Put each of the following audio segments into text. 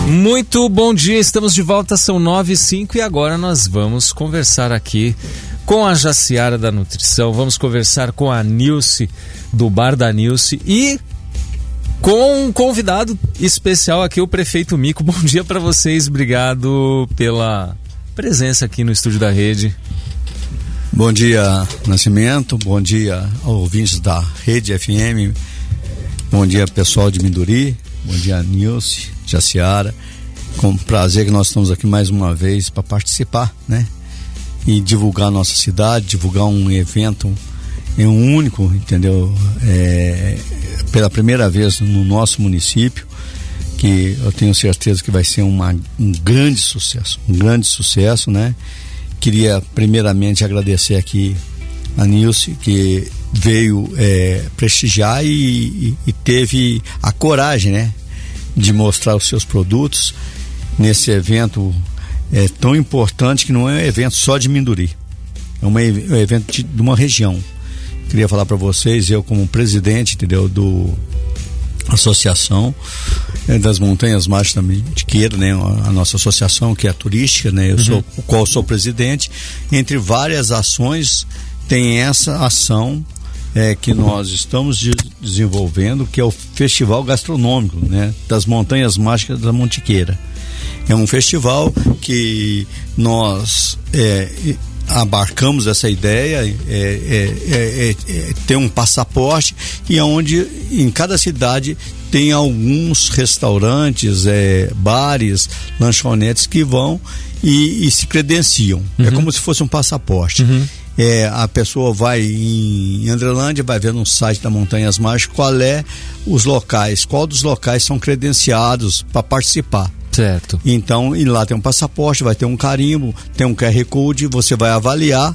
Muito bom dia, estamos de volta, são 9h05 e agora nós vamos conversar aqui com a Jaciara da Nutrição, vamos conversar com a Nilce, do Bar da Nilce, e com um convidado especial aqui, o Prefeito Mico. Bom dia para vocês, obrigado pela presença aqui no estúdio da Rede. Bom dia, Nascimento, bom dia aos ouvintes da Rede FM, bom dia pessoal de Minduri, bom dia Nilce, Jaciara, com prazer que nós estamos aqui mais uma vez para participar, né? E divulgar a nossa cidade, divulgar um evento único, entendeu? Pela primeira vez no nosso município, que eu tenho certeza que vai ser um grande sucesso, né? Queria primeiramente agradecer aqui a Nilce, que veio prestigiar e teve a coragem, né, de mostrar os seus produtos nesse evento tão importante, que não é um evento só de Minduri, é um evento de uma região. Queria falar para vocês, eu como presidente, entendeu, do Associação das Montanhas Mágicas da Mantiqueira, né, a nossa associação que é a turística, né, o qual sou presidente. Entre várias ações tem essa ação que nós estamos desenvolvendo, que é o Festival Gastronômico, né, das Montanhas Mágicas da Mantiqueira. É um festival que nós abarcamos essa ideia, ter um passaporte, e onde em cada cidade tem alguns restaurantes, bares, lanchonetes que vão e se credenciam. É como se fosse um passaporte. A pessoa vai em Andrelândia, vai ver no site da Montanhas Mágicas qual dos locais são credenciados para participar. Certo. Então, e lá tem um passaporte, vai ter um carimbo, tem um QR Code, você vai avaliar,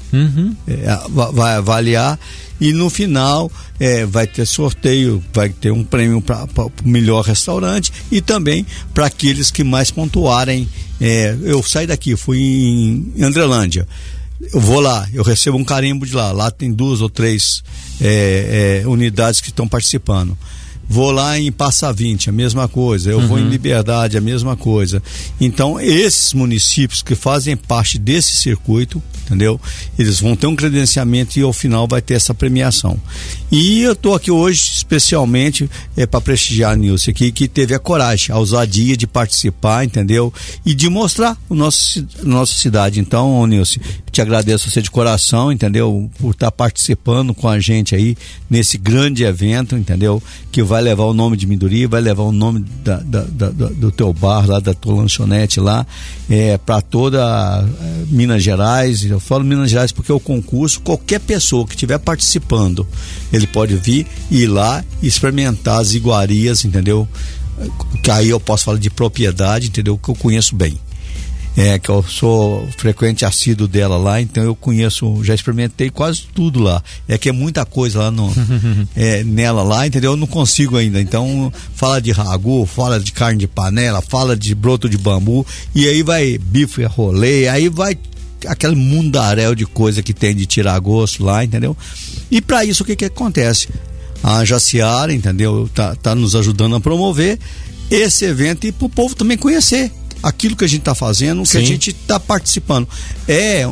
e no final vai ter sorteio, vai ter um prêmio para o melhor restaurante e também para aqueles que mais pontuarem. Eu saí daqui, fui em Andrelândia, eu vou lá, eu recebo um carimbo de lá tem 2 ou 3 unidades que estão participando. Vou lá em Passa 20, a mesma coisa. Eu vou em Liberdade, a mesma coisa. Então, esses municípios que fazem parte desse circuito, entendeu? Eles vão ter um credenciamento e ao final vai ter essa premiação. E eu estou aqui hoje especialmente para prestigiar a Nilce aqui, que teve a coragem, a ousadia de participar, entendeu? E de mostrar a nossa cidade. Então, Nilce, te agradeço você de coração, entendeu? Por estar participando com a gente aí nesse grande evento, entendeu? Que vai levar o nome de Minduri, vai levar o nome do teu bar lá, da tua lanchonete lá, para toda Minas Gerais. Eu falo Minas Gerais porque o concurso, qualquer pessoa que estiver participando, ele pode vir e ir lá e experimentar as iguarias, entendeu? Que aí eu posso falar de propriedade, entendeu? Que eu conheço bem. Que eu sou frequente assíduo dela lá, então eu conheço, já experimentei quase tudo lá. Que é muita coisa lá nela lá, entendeu? Eu não consigo ainda. Então, fala de ragu, fala de carne de panela, fala de broto de bambu, e aí vai bife a rolê, aí vai aquele mundaréu de coisa que tem de tirar gosto lá, entendeu? E para isso, o que acontece? A Jaciara, entendeu? Tá nos ajudando a promover esse evento e pro povo também conhecer aquilo que a gente está fazendo, que a gente está participando. É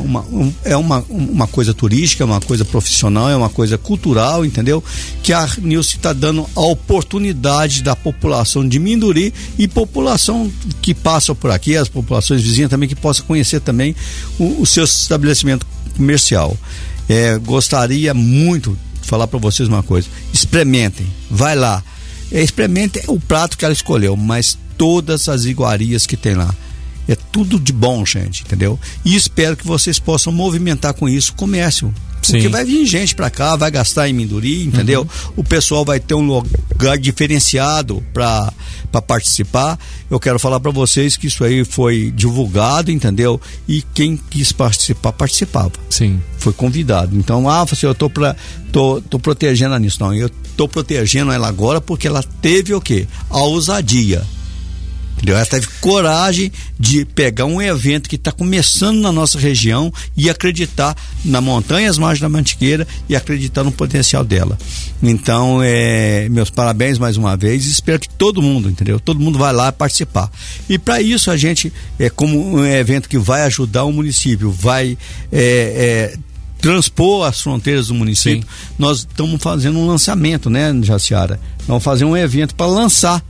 uma coisa turística, é uma coisa profissional, é uma coisa cultural, entendeu? Que a Nilce está dando a oportunidade da população de Minduri e população que passa por aqui, as populações vizinhas também, que possa conhecer também o seu estabelecimento comercial. Gostaria muito de falar para vocês uma coisa: experimentem, vai lá, experimentem o prato que ela escolheu, mas todas as iguarias que tem lá. É tudo de bom, gente, entendeu? E espero que vocês possam movimentar com isso o comércio. Porque vai vir gente pra cá, vai gastar em Minduri, entendeu? O pessoal vai ter um lugar diferenciado pra participar. Eu quero falar pra vocês que isso aí foi divulgado, entendeu? E quem quis participar, participava. Sim. Foi convidado. Então, eu tô protegendo a Nilce. Não, eu tô protegendo ela agora porque ela teve o quê? A ousadia. Entendeu? Ela teve coragem de pegar um evento que está começando na nossa região e acreditar na montanha, as margens da Mantiqueira e acreditar no potencial dela. Então, meus parabéns mais uma vez, espero que todo mundo, entendeu? Todo mundo vai lá participar. E para isso a gente, como um evento que vai ajudar o município, vai transpor as fronteiras do município, sim, nós estamos fazendo um lançamento, né, Jaciara? Vamos fazer um evento para lançar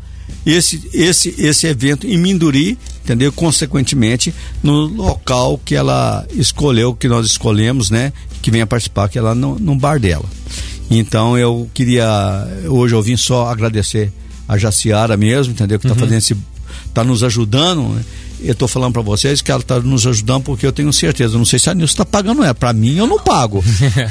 esse evento em Minduri, entendeu? Consequentemente, no local que ela escolheu, que nós escolhemos, né? Que venha participar, que é lá no bar dela. Então, eu queria, hoje eu vim só agradecer a Jaciara mesmo, entendeu? Que tá nos ajudando, né? Eu tô falando para vocês que ela tá nos ajudando porque eu tenho certeza, não sei se a Nilce tá pagando ela, para mim eu não pago,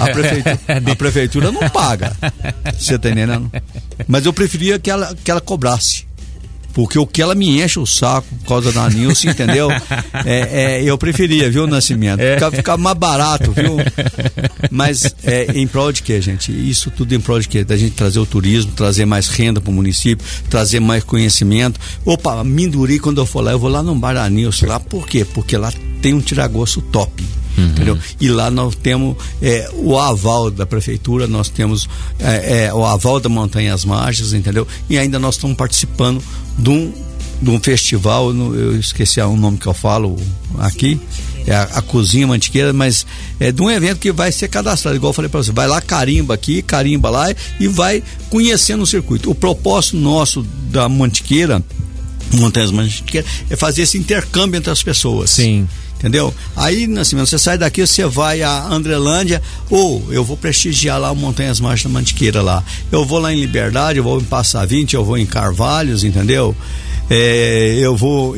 a prefeitura não paga, você tá entendendo? Mas eu preferia que ela cobrasse, porque o que ela me enche o saco por causa da Nilce, entendeu? Eu preferia, viu, Nascimento? Ficar mais barato, viu? Mas em prol de quê, gente? Isso tudo em prol de quê? Da gente trazer o turismo, trazer mais renda para o município, trazer mais conhecimento. Opa, Minduri, quando eu for lá, eu vou lá no bar da Nilce, lá, por quê? Porque lá tem um tiragosto top. Entendeu? E lá nós temos o aval da prefeitura, nós temos o aval da Montanha às Margens, entendeu? E ainda nós estamos participando de um festival, eu esqueci o nome que eu falo aqui, a Cozinha Mantiqueira, mas de um evento que vai ser cadastrado, igual eu falei para você, vai lá, carimba aqui, carimba lá e vai conhecendo o circuito. O propósito nosso da Mantiqueira, Montanhas Mantiqueira, é fazer esse intercâmbio entre as pessoas. Sim. Entendeu? Aí, Nascimento, você sai daqui, você vai a Andrelândia, ou eu vou prestigiar lá o Montanhas Margens da Mantiqueira lá. Eu vou lá em Liberdade, eu vou em Passa 20, eu vou em Carvalhos, entendeu? Eu vou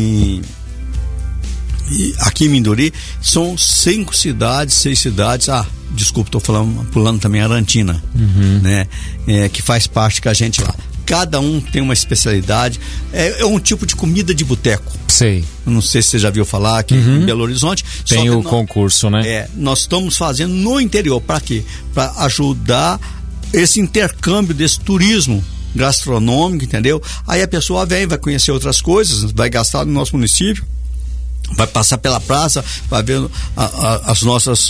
aqui em Minduri, são 6 cidades. Desculpa, tô pulando também Arantina, né? Que faz parte com a gente lá. Cada um tem uma especialidade. É um tipo de comida de boteco. Sei. Não sei se você já viu falar aqui em Belo Horizonte. Tem o concurso, né? Nós estamos fazendo no interior. Para quê? Para ajudar esse intercâmbio desse turismo gastronômico, entendeu? Aí a pessoa vem, vai conhecer outras coisas, vai gastar no nosso município, vai passar pela praça, vai ver as nossas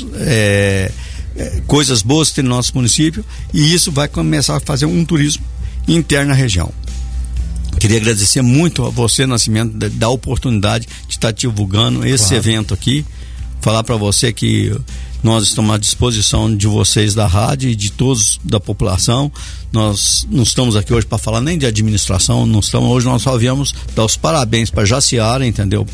coisas boas que tem no nosso município, e isso vai começar a fazer um turismo interno na região. Queria agradecer muito a você, Nascimento, da oportunidade de estar divulgando esse evento aqui, falar para você que nós estamos à disposição de vocês da rádio e de todos da população. Nós não estamos aqui hoje para falar nem de administração, hoje nós só viemos dar os parabéns para Jaciara, entendeu?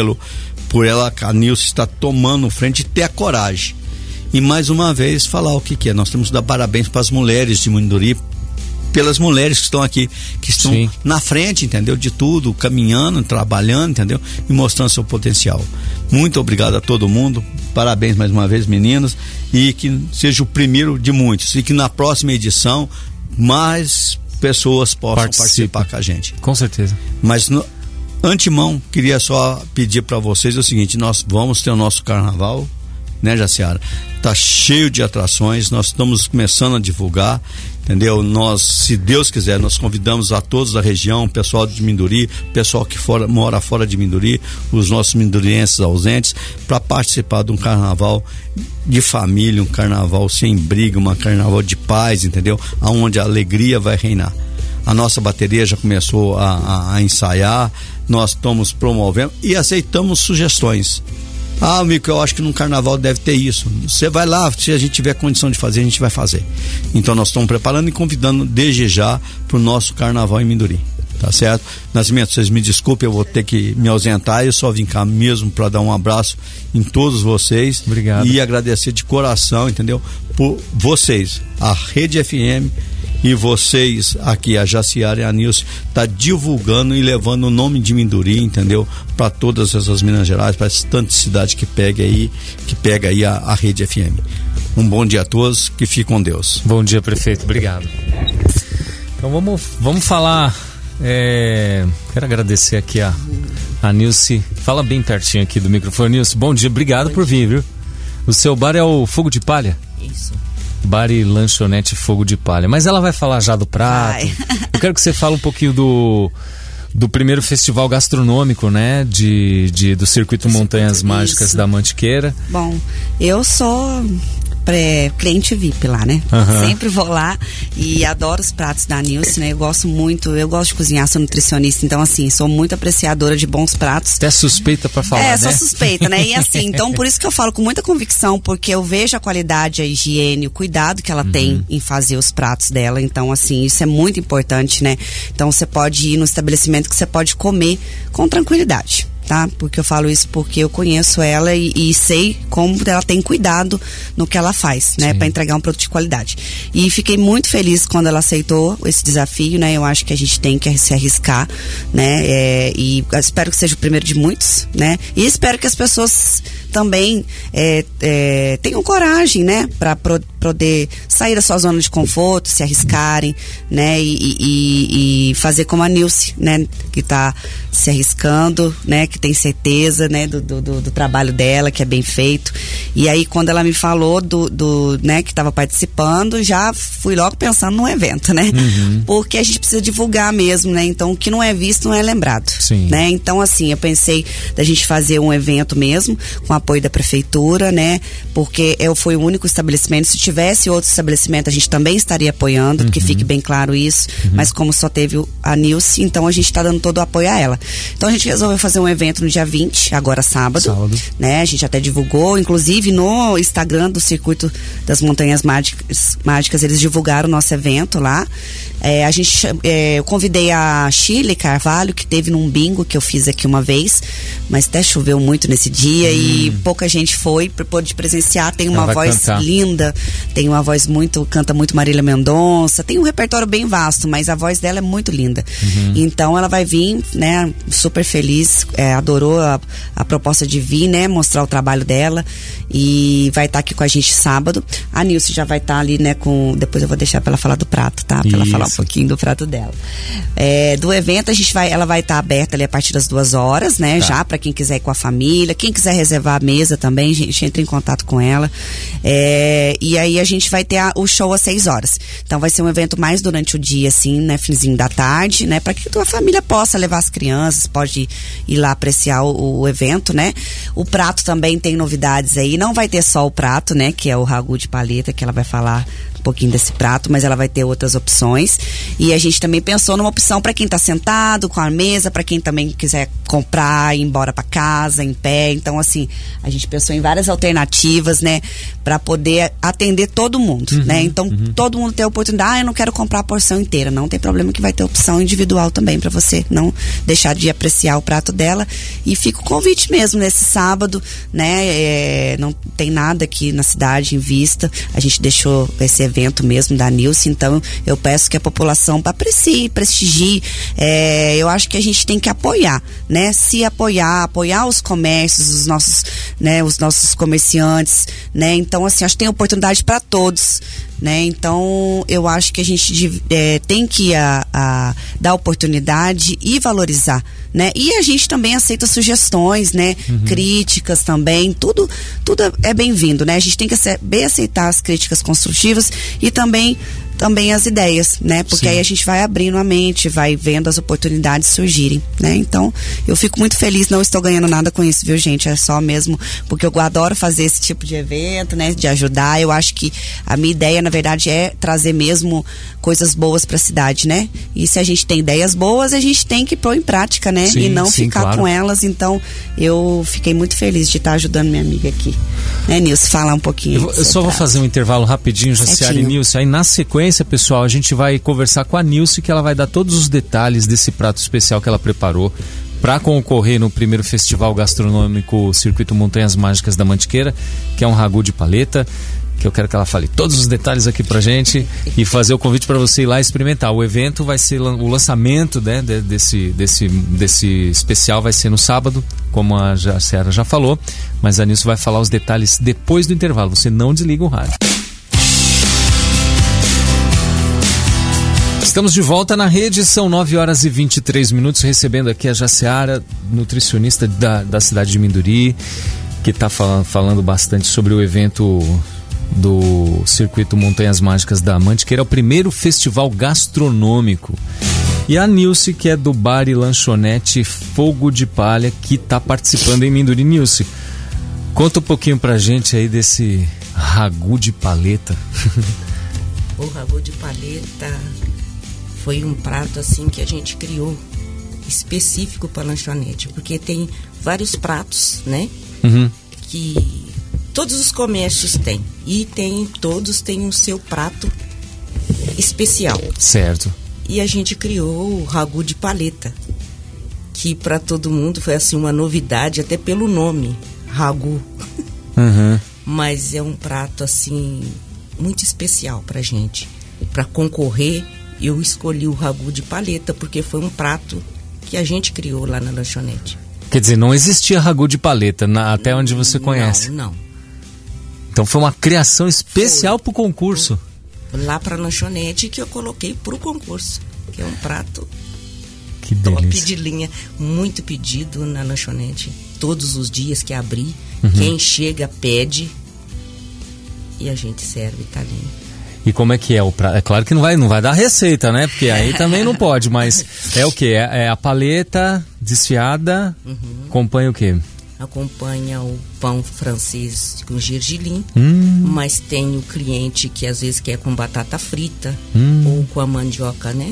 Por ela, a Nilce está tomando frente e ter a coragem. E mais uma vez falar o que é. Nós temos que dar parabéns para as mulheres de Minduri, pelas mulheres que estão aqui, que estão Sim. na frente, entendeu? De tudo, caminhando, trabalhando, entendeu? E mostrando seu potencial. Muito obrigado a todo mundo, parabéns mais uma vez, meninas, e que seja o primeiro de muitos, e que na próxima edição mais pessoas possam participar com a gente. Com certeza. Mas antemão, queria só pedir para vocês o seguinte: nós vamos ter o nosso carnaval, né, Jaciara? Tá cheio de atrações, nós estamos começando a divulgar, entendeu? Nós, se Deus quiser, nós convidamos a todos da região, pessoal de Minduri, pessoal que mora fora de Minduri, os nossos mindurienses ausentes, para participar de um carnaval de família, um carnaval sem briga, um carnaval de paz, entendeu? Aonde a alegria vai reinar. A nossa bateria já começou a ensaiar, nós estamos promovendo e aceitamos sugestões. Amigo, eu acho que num carnaval deve ter isso. Você vai lá, se a gente tiver condição de fazer, a gente vai fazer. Então nós estamos preparando e convidando desde já para o nosso carnaval em Minduri. Tá certo? Nascimento, vocês me desculpem, eu vou ter que me ausentar, eu só vim cá mesmo para dar um abraço em todos vocês. Obrigado. E agradecer de coração, entendeu? Por vocês, a Rede FM e vocês aqui, a Jaciara e a Nilce, tá divulgando e levando o nome de Minduri, entendeu? Para todas essas Minas Gerais, para tantas cidades que pega aí a Rede FM. Um bom dia a todos, que fique com Deus. Bom dia, prefeito, obrigado. Então vamos falar. Quero agradecer aqui a Nilce. Fala bem pertinho aqui do microfone. Nilce, bom dia, obrigado por vir, viu? O seu bar é o Fogo de Palha? Isso. Bar e lanchonete Fogo de Palha. Mas ela vai falar já do prato. Eu quero que você fale um pouquinho do primeiro festival gastronômico, né, do Circuito Montanhas Mágicas da Mantiqueira. Bom, eu sou cliente VIP lá, né? Sempre vou lá e adoro os pratos da Nilce, né? Eu gosto de cozinhar, sou nutricionista, então assim, sou muito apreciadora de bons pratos. Até suspeita pra falar, né? Sou suspeita, né? E assim, então por isso que eu falo com muita convicção, porque eu vejo a qualidade, a higiene, o cuidado que ela tem em fazer os pratos dela, então assim, isso é muito importante, né? Então você pode ir no estabelecimento que você pode comer com tranquilidade. Tá? Porque eu falo isso porque eu conheço ela e sei como ela tem cuidado no que ela faz, né? Para entregar um produto de qualidade. E fiquei muito feliz quando ela aceitou esse desafio, né? Eu acho que a gente tem que se arriscar, né? E espero que seja o primeiro de muitos, né? E espero que as pessoas também tenham coragem, né? Para poder sair da sua zona de conforto, se arriscarem, né? E fazer como a Nilce, né? Que tá se arriscando, né? Que tem certeza, né? Do trabalho dela, que é bem feito. E aí, quando ela me falou né? Que estava participando, já fui logo pensando num evento, né? Porque a gente precisa divulgar mesmo, né? Então, o que não é visto não é lembrado. Sim. Né? Então, assim, eu pensei da gente fazer um evento mesmo, com apoio da prefeitura, né? Porque foi o único estabelecimento. Se tivesse outro estabelecimento, a gente também estaria apoiando, porque fique bem claro isso. Mas como só teve a Nilce, então a gente está dando todo o apoio a ela. Então a gente resolveu fazer um evento no dia 20, agora sábado. Né? A gente até divulgou, inclusive no Instagram do Circuito das Montanhas Mágicas, eles divulgaram o nosso evento lá. Eu convidei a Shirley Carvalho, que teve num bingo que eu fiz aqui uma vez, mas até choveu muito nesse dia e pouca gente pôde presenciar. Tem uma voz linda, tem uma voz canta muito Marília Mendonça, tem um repertório bem vasto, mas a voz dela é muito linda. Então ela vai vir, né, super feliz, adorou a proposta de vir, né, mostrar o trabalho dela e vai estar aqui com a gente sábado. A Nilce já vai estar ali, né, depois eu vou deixar pra ela falar do prato, tá? Pra ela falar um pouquinho do prato dela. Do evento, ela vai estar aberta ali a partir das 2h, né? Tá. Já pra quem quiser ir com a família, quem quiser reservar a mesa também, a gente entra em contato com ela. E aí a gente vai ter o show às 6h. Então vai ser um evento mais durante o dia, assim, né? Finzinho da tarde, né? Pra que a tua família possa levar as crianças, pode ir lá apreciar o evento, né? O prato também tem novidades aí, não vai ter só o prato, né? Que é o ragu de paleta, que ela vai falar um pouquinho desse prato, mas ela vai ter outras opções. E a gente também pensou numa opção para quem tá sentado com a mesa, para quem também quiser comprar, ir embora para casa, em pé. Então, assim, a gente pensou em várias alternativas, né, para poder atender todo mundo, né? Então, todo mundo tem a oportunidade. Eu não quero comprar a porção inteira. Não tem problema, que vai ter opção individual também para você não deixar de apreciar o prato dela. E fica o convite mesmo nesse sábado, né? Não tem nada aqui na cidade em vista. A gente deixou esse evento mesmo da Nilce, então eu peço que a população aprecie, prestigie. Eu acho que a gente tem que apoiar, né? Se apoiar os comércios, os nossos comerciantes, né? Então, assim, acho que tem oportunidade para todos, né? Então, eu acho que a gente tem que dar oportunidade e valorizar, né? E a gente também aceita sugestões, né? Críticas também, tudo é bem-vindo, né? A gente tem que saber aceitar as críticas construtivas e também as ideias, né? Porque aí a gente vai abrindo a mente, vai vendo as oportunidades surgirem, né? Então, eu fico muito feliz, não estou ganhando nada com isso, viu, gente? É só mesmo porque eu adoro fazer esse tipo de evento, né? De ajudar. Eu acho que a minha ideia, na verdade, é trazer mesmo coisas boas para a cidade, né? E se a gente tem ideias boas, a gente tem que pôr em prática, né? E não ficar com elas. Então, eu fiquei muito feliz de estar ajudando minha amiga aqui. Né, Nilce? Falar um pouquinho. Eu só vou fazer um intervalo rapidinho, Jaciara e Nilce. Aí, na sequência, pessoal, a gente vai conversar com a Nilce, que ela vai dar todos os detalhes desse prato especial que ela preparou para concorrer no primeiro festival gastronômico Circuito Montanhas Mágicas da Mantiqueira, que é um ragu de paleta, que eu quero que ela fale todos os detalhes aqui pra gente e fazer o convite para você ir lá experimentar. O evento vai ser, o lançamento, né, desse especial vai ser no sábado, como a Jaciara já falou, mas a Nilce vai falar os detalhes depois do intervalo. Você não desliga o rádio. Estamos de volta na rede, são 9h23, recebendo aqui a Jaciara, nutricionista da cidade de Minduri, que está falando bastante sobre o evento do Circuito Montanhas Mágicas da Mantiqueira. É o primeiro festival gastronômico E a Nilce, que é do bar e lanchonete Fogo de Palha, que está participando em Minduri. Nilce, conta um pouquinho pra gente aí desse ragu de paleta. O ragu de paleta foi um prato assim que a gente criou específico para lanchonete, porque tem vários pratos, né? Que todos os comércios têm, e todos têm o seu prato especial. Certo. E a gente criou o ragu de paleta, que para todo mundo foi assim uma novidade, até pelo nome, ragu. Mas é um prato assim muito especial pra gente. Para concorrer, eu escolhi o ragu de paleta porque foi um prato que a gente criou lá na lanchonete. Quer dizer, não existia ragu de paleta até onde você conhece? Não. Então foi uma criação especial pro concurso. Lá pra lanchonete que eu coloquei pro concurso, que é um prato que top delícia. De linha, muito pedido na lanchonete. Todos os dias que abrir, quem chega pede e a gente serve, tá lindo. E como é que é o prato? É claro que não vai dar receita, né? Porque aí também não pode, mas é o quê? É a paleta desfiada, acompanha o quê? Acompanha o pão francês com gergelim, mas tem o cliente que às vezes quer com batata frita ou com a mandioca, né?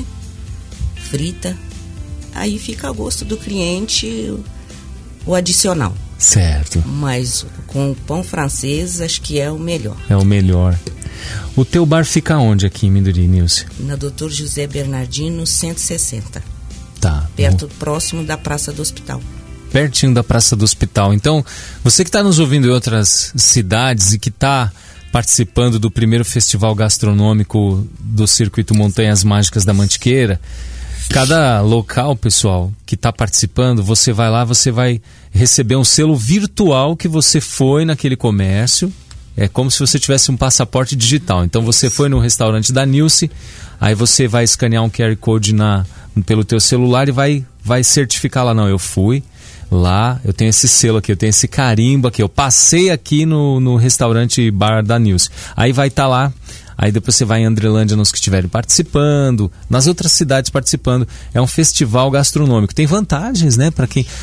Frita. Aí fica a gosto do cliente o adicional. Certo. Mas com o pão francês acho que é o melhor. É o melhor. O teu bar fica onde aqui em Minduri, Nilce? Na Dr. José Bernardino 160. Tá. Próximo da Praça do Hospital. Pertinho da Praça do Hospital. Então, você que está nos ouvindo em outras cidades e que está participando do primeiro festival gastronômico do Circuito Montanhas Mágicas da Mantiqueira, cada local, pessoal, que está participando, você vai lá, você vai receber um selo virtual que você foi naquele comércio. É como se você tivesse um passaporte digital. Então você foi no restaurante da Nilce, aí você vai escanear um QR Code pelo teu celular e vai certificar lá, não, eu fui lá, eu tenho esse selo aqui, eu tenho esse carimbo aqui, eu passei aqui no restaurante bar da Nilce. Aí vai estar lá, aí depois você vai em Andrelândia nos que estiverem participando, nas outras cidades participando. É um festival gastronômico. Tem vantagens, né, para quem...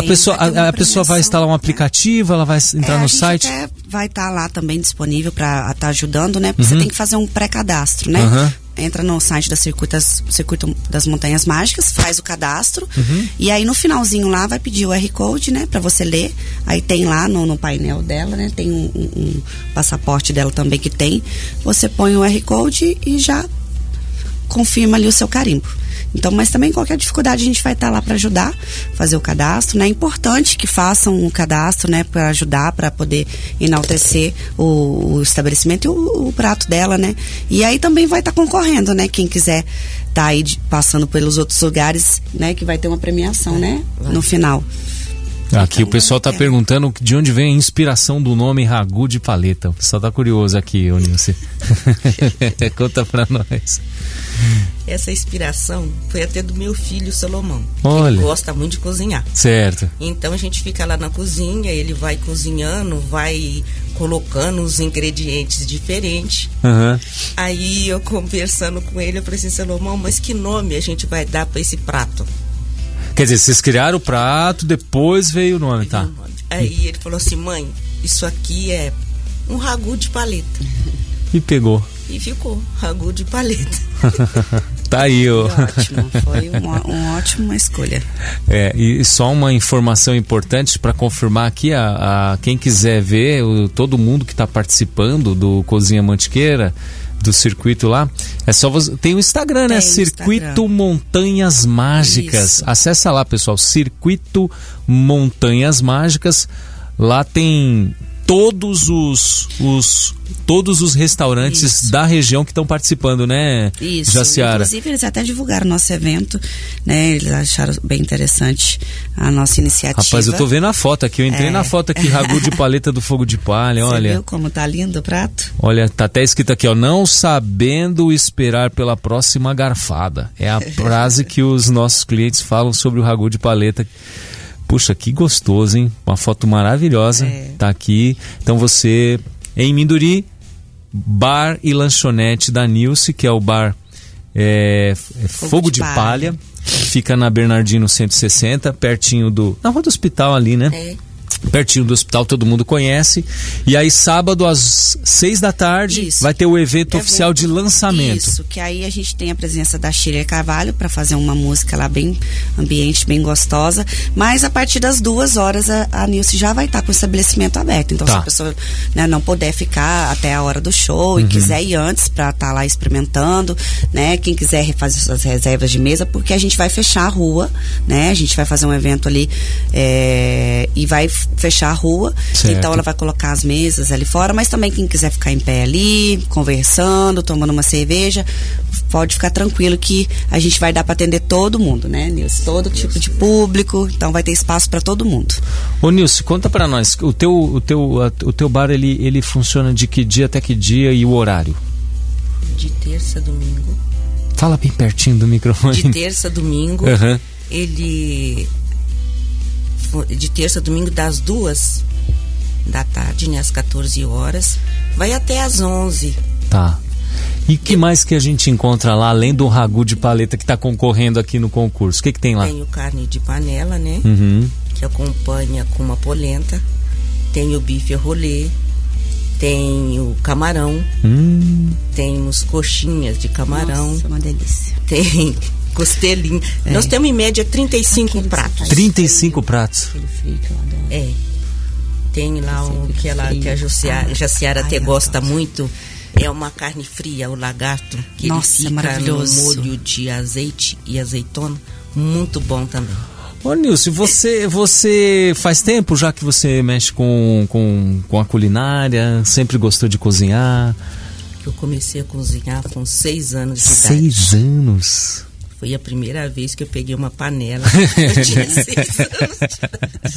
A pessoa vai instalar um aplicativo, ela vai entrar no site. Até vai estar lá também disponível para estar ajudando, né? Porque você tem que fazer um pré-cadastro, né? Entra no site da Circuito das Montanhas Mágicas, faz o cadastro e aí no finalzinho lá vai pedir o QR Code, né? Para você ler. Aí tem lá no painel dela, né? Tem um passaporte dela também que tem. Você põe o QR Code e já confirma ali o seu carimbo. Então, mas também qualquer dificuldade a gente vai estar lá para ajudar, fazer o cadastro, né? É importante que façam o cadastro, né? Para ajudar, para poder enaltecer o estabelecimento e o prato dela, né? E aí também vai estar concorrendo, né? Quem quiser estar aí passando pelos outros lugares, né? Que vai ter uma premiação, né? No final. Aqui então, o pessoal está perguntando de onde vem a inspiração do nome ragu de paleta. O pessoal está curioso aqui, Nilce. Conta para nós. Essa inspiração foi até do meu filho Salomão. Olha. Ele gosta muito de cozinhar. Certo. Então a gente fica lá na cozinha, ele vai cozinhando, vai colocando os ingredientes diferentes. Aí eu conversando com ele, eu falei assim, Salomão, mas que nome a gente vai dar para esse prato? Quer dizer, vocês criaram o prato, depois veio o nome, tá? Aí ele falou assim, mãe, isso aqui é um ragu de paleta. E pegou. E ficou, ragu de paleta. Tá aí, ó. Ótimo, foi uma ótima escolha. E só uma informação importante para confirmar aqui, a quem quiser ver, todo mundo que está participando do Cozinha Mantiqueira, do circuito lá, é só você... Tem o Instagram, né? Circuito Instagram. Montanhas Mágicas. Isso. Acessa lá, pessoal, Circuito Montanhas Mágicas. Lá tem todos os restaurantes da região que estão participando, né, Isso. Jaciara? Inclusive, eles até divulgaram nosso evento, né? Eles acharam bem interessante a nossa iniciativa. Rapaz, eu tô vendo a foto aqui, eu entrei na foto aqui, ragu de paleta do Fogo de Palha, olha. Você viu como tá lindo o prato? Olha, tá até escrito aqui, ó, não sabendo esperar pela próxima garfada. É a frase que os nossos clientes falam sobre o ragu de paleta. Puxa, que gostoso, hein? Uma foto maravilhosa, tá aqui. Então você, em Minduri, bar e lanchonete da Nilce, que é o bar Fogo de Palha. Fica na Bernardino 160, pertinho na rua do hospital ali, né? Pertinho do hospital, todo mundo conhece. E aí sábado às 6 da tarde vai ter o evento oficial de lançamento. Isso, que aí a gente tem a presença da Shirley Carvalho para fazer uma música lá bem ambiente, bem gostosa. Mas a partir das 2h a Nilce já vai estar com o estabelecimento aberto. Então se a pessoa, né, não puder ficar até a hora do show e quiser ir antes para estar lá experimentando, né? Quem quiser fazer suas reservas de mesa, porque a gente vai fechar a rua, né? A gente vai fazer um evento ali e vai fechar a rua, certo. Então ela vai colocar as mesas ali fora, mas também quem quiser ficar em pé ali, conversando, tomando uma cerveja, pode ficar tranquilo que a gente vai dar para atender todo mundo, né, Nilce? Todo tipo de público, então vai ter espaço para todo mundo. Ô Nilce, conta para nós, o teu bar ele funciona de que dia até que dia e o horário? De terça a domingo. Fala bem pertinho do microfone. De terça a domingo, ele... de terça a domingo das 2 da tarde, né, às 14 horas, vai até às 11. Tá. E o que mais que a gente encontra lá, além do ragu de paleta que está concorrendo aqui no concurso? O que tem lá? Tem o carne de panela, né? Que acompanha com uma polenta. Tem o bife rolê. Tem o camarão. Temos coxinhas de camarão. Nossa, uma delícia. Tem... costelinho. Nós temos em média 35 pratos. 35 pratos. Aquele frio que eu adoro. Tem lá que a Jaciara até gosta muito. É uma carne fria, o lagarto. Que nossa, ele fica maravilhoso. No molho de azeite e azeitona. Muito bom também. Ô Nilce, você faz tempo já que você mexe com a culinária? Sempre gostou de cozinhar? Eu comecei a cozinhar com 6 anos de idade. 6 anos? Foi a primeira vez que eu peguei uma panela. Eu tinha 6 anos.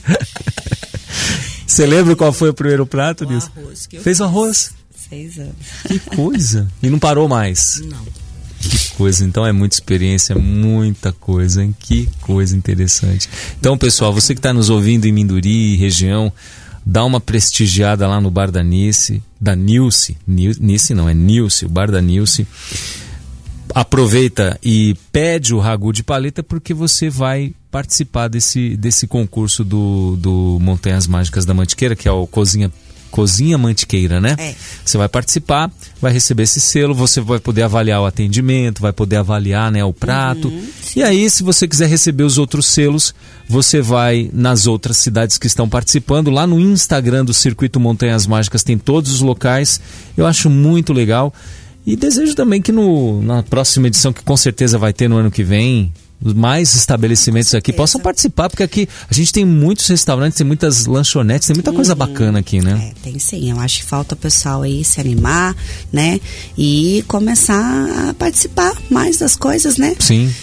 Você lembra qual foi o primeiro prato, Nilce? Arroz que eu Fez o arroz? 6 anos. Que coisa! E não parou mais? Não. Que coisa, então é muita experiência, muita coisa, hein? Que coisa interessante. Então, pessoal, você que está nos ouvindo em Minduri, região, dá uma prestigiada lá no bar da Nilce. Nilce não, é Nilce, o bar da Nilce. Aproveita e pede o ragu de paleta porque você vai participar desse concurso do Montanhas Mágicas da Mantiqueira, que é o Cozinha Mantiqueira, né? Você vai participar, vai receber esse selo, você vai poder avaliar o atendimento, vai poder avaliar, né, o prato. E aí, se você quiser receber os outros selos, você vai nas outras cidades que estão participando. Lá no Instagram do Circuito Montanhas Mágicas tem todos os locais. Eu acho muito legal. E desejo também que na próxima edição, que com certeza vai ter no ano que vem, mais estabelecimentos aqui possam participar, porque aqui a gente tem muitos restaurantes, tem muitas lanchonetes, tem muita coisa bacana aqui, né? Tem sim, eu acho que falta o pessoal aí se animar, né? E começar a participar mais das coisas, né? Sim.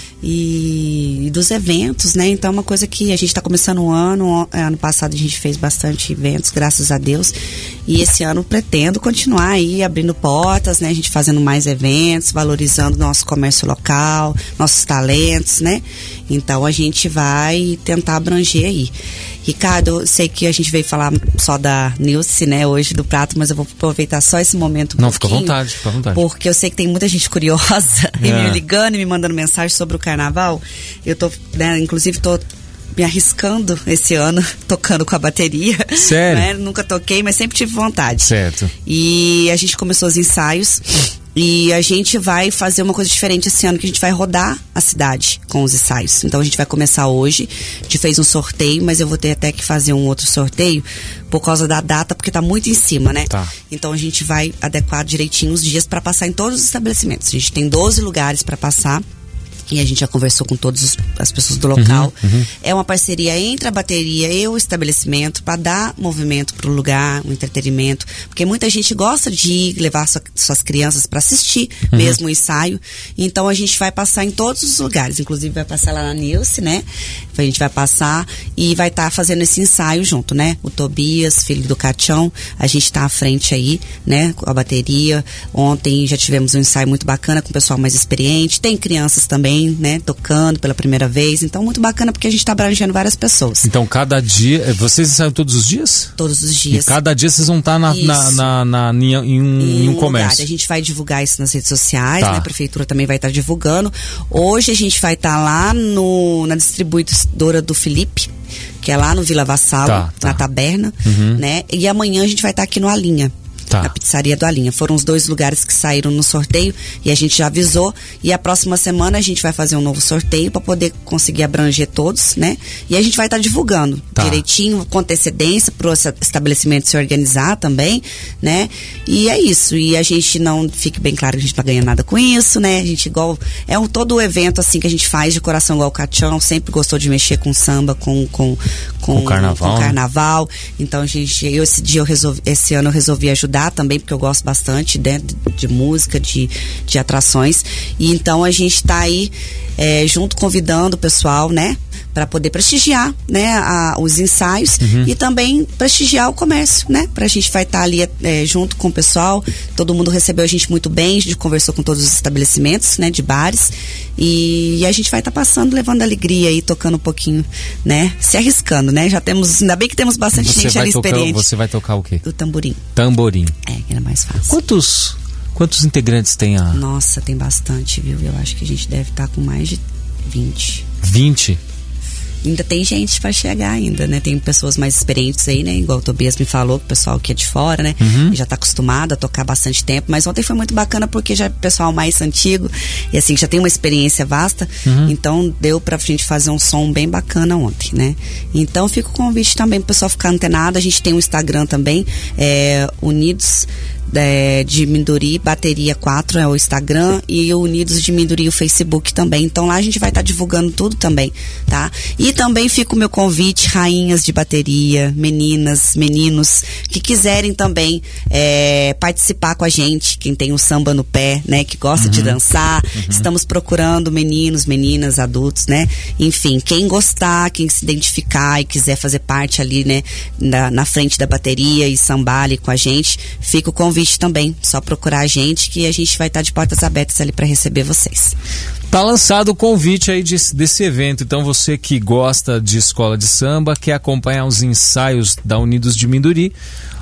E dos eventos, né? Então é uma coisa que a gente está começando o ano passado a gente fez bastante eventos, graças a Deus, e esse ano pretendo continuar aí abrindo portas, né? A gente fazendo mais eventos, valorizando nosso comércio local, nossos talentos, né? Então a gente vai tentar abranger aí. Ricardo, eu sei que a gente veio falar só da Nilce, né, hoje do prato, mas eu vou aproveitar só esse momento Não, fica à vontade, fica à vontade. Porque eu sei que tem muita gente curiosa e me ligando e me mandando mensagem sobre o carnaval. Eu tô, né, inclusive tô me arriscando esse ano, tocando com a bateria. Sério? Né? Nunca toquei, mas sempre tive vontade. Certo. E a gente começou os ensaios. E a gente vai fazer uma coisa diferente esse ano, que a gente vai rodar a cidade com os ensaios. Então a gente vai começar hoje. A gente fez um sorteio, mas eu vou ter até que fazer um outro sorteio por causa da data, porque tá muito em cima, né? Tá. Então a gente vai adequar direitinho os dias para passar em todos os estabelecimentos. A gente tem 12 lugares para passar. E a gente já conversou com todas as pessoas do local. É uma parceria entre a bateria e o estabelecimento para dar movimento para o lugar, um entretenimento. Porque muita gente gosta de ir levar suas crianças para assistir mesmo o ensaio. Então a gente vai passar em todos os lugares. Inclusive vai passar lá na Nilce, né? A gente vai passar e vai estar fazendo esse ensaio junto, né? O Tobias, filho do Catião, a gente está à frente aí, né? Com a bateria. Ontem já tivemos um ensaio muito bacana com o pessoal mais experiente. Tem crianças também também, né? Tocando pela primeira vez. Então, muito bacana porque a gente está abrangendo várias pessoas. Então, cada dia... Vocês ensaiam todos os dias? Todos os dias. E cada dia vocês vão estar em um comércio. Lugar. A gente vai divulgar isso nas redes sociais, né? A prefeitura também vai estar divulgando. Hoje a gente vai estar lá na distribuidora do Felipe, que é lá no Vila Vassalo, na Taberna, né? E amanhã a gente vai estar aqui no Alinha. Na pizzaria do Alinha. Foram os 2 lugares que saíram no sorteio e a gente já avisou. E a próxima semana a gente vai fazer um novo sorteio para poder conseguir abranger todos, né? E a gente vai estar divulgando direitinho, com antecedência, para o estabelecimento se organizar também, né? E é isso. E a gente não... Fique bem claro que a gente não ganha nada com isso, né? A gente todo o evento assim que a gente faz de coração igual o Catião, sempre gostou de mexer com samba, com carnaval. Então esse ano eu resolvi ajudar também, porque eu gosto bastante, né, de música, de atrações. E então a gente está aí junto, convidando o pessoal, né, para poder prestigiar, né, os ensaios e também prestigiar o comércio, né, pra gente vai estar ali junto com o pessoal. Todo mundo recebeu a gente muito bem, a gente conversou com todos os estabelecimentos, né, de bares, e a gente vai estar passando, levando alegria aí, tocando um pouquinho, né, se arriscando, né, ainda bem que temos bastante gente ali experiente. Você vai tocar o quê? O tamborim. Tamborim. Que era mais fácil. Quantos integrantes tem a... Nossa, tem bastante, viu? Eu acho que a gente deve estar com mais de 20. 20? Ainda tem gente para chegar ainda, né? Tem pessoas mais experientes aí, né? Igual o Tobias me falou, o pessoal que é de fora, né? Já tá acostumado a tocar bastante tempo. Mas ontem foi muito bacana porque já é pessoal mais antigo e assim, já tem uma experiência vasta. Então deu pra gente fazer um som bem bacana ontem, né? Então fica o convite também pro pessoal ficar antenado. A gente tem um Instagram também, Unidos de Minduri, Bateria 4 é o Instagram, e o Unidos de Minduri o Facebook também. Então lá a gente vai estar divulgando tudo também, tá? E também fica o meu convite, rainhas de bateria, meninas, meninos que quiserem também participar com a gente, quem tem o samba no pé, né, que gosta de dançar. Estamos procurando meninos, meninas, adultos, né? Enfim, quem gostar, quem se identificar e quiser fazer parte ali, né, na frente da bateria e sambar ali com a gente, fica o convite também, só procurar a gente que a gente vai estar de portas abertas ali para receber vocês. Tá lançado o convite aí desse evento, então você que gosta de escola de samba, quer acompanhar os ensaios da Unidos de Minduri,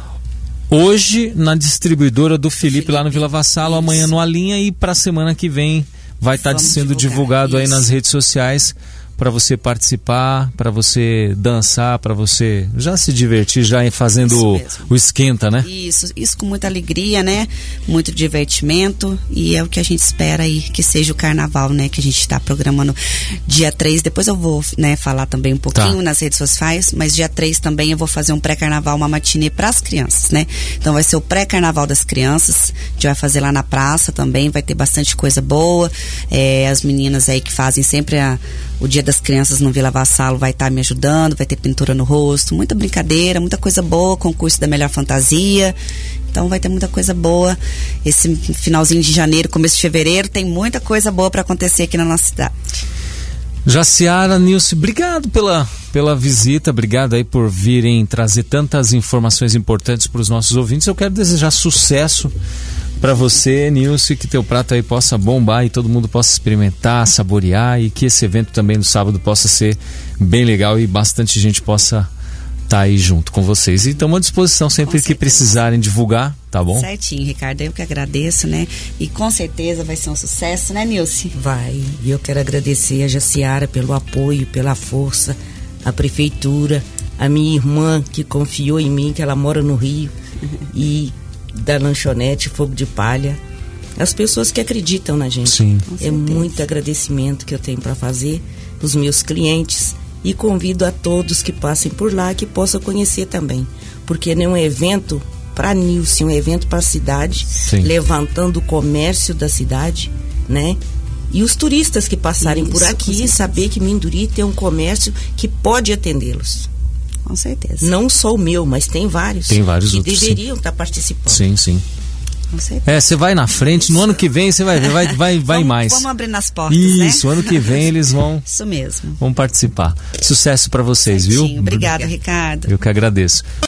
hoje na distribuidora do Felipe lá no Vila Vassalo, amanhã no Alinha, e para a semana que vem vai estar sendo divulgado aí nas redes sociais, para você participar, para você dançar, para você já se divertir, já fazendo o esquenta, né? Isso com muita alegria, né? Muito divertimento, e é o que a gente espera aí, que seja o carnaval, né? Que a gente está programando dia 3, depois eu vou, né, falar também um pouquinho nas redes sociais, mas dia 3 também eu vou fazer um pré-carnaval, uma matinê para as crianças, né? Então vai ser o pré-carnaval das crianças, a gente vai fazer lá na praça também, vai ter bastante coisa boa, as meninas aí que fazem sempre o Dia das Crianças no Vila Vassalo vai estar me ajudando, vai ter pintura no rosto, muita brincadeira, muita coisa boa, concurso da melhor fantasia. Então vai ter muita coisa boa. Esse finalzinho de janeiro, começo de fevereiro, tem muita coisa boa para acontecer aqui na nossa cidade. Jaciara, Nilce, obrigado pela visita, obrigado aí por virem trazer tantas informações importantes para os nossos ouvintes. Eu quero desejar sucesso para você, Nilce, que teu prato aí possa bombar e todo mundo possa experimentar, saborear, e que esse evento também no sábado possa ser bem legal e bastante gente possa estar aí junto com vocês. E estamos à disposição sempre que precisarem divulgar, tá bom? Certinho, Ricardo, eu que agradeço, né? E com certeza vai ser um sucesso, né, Nilce? Vai, e eu quero agradecer a Jaciara pelo apoio, pela força, a prefeitura, a minha irmã que confiou em mim, que ela mora no Rio, e da lanchonete Fogo de Palha, as pessoas que acreditam na gente. Sim. É muito agradecimento que eu tenho para fazer os meus clientes, e convido a todos que passem por lá que possam conhecer também, porque não é um evento para Nilce, um evento para a cidade. Sim. Levantando o comércio da cidade, né? E os turistas que passarem por aqui saber que Minduri tem um comércio que pode atendê-los. Com certeza. Não só o meu, mas tem vários. Tem vários que outros, deveriam estar participando. Sim, sim. Com certeza. Você vai na frente, no ano que vem você vai ver, vai mais. Vamos abrir nas portas, Isso, né? Ano que vem eles vão. Isso mesmo. Vão participar. Sucesso para vocês, viu? Obrigada, Ricardo. Eu que agradeço.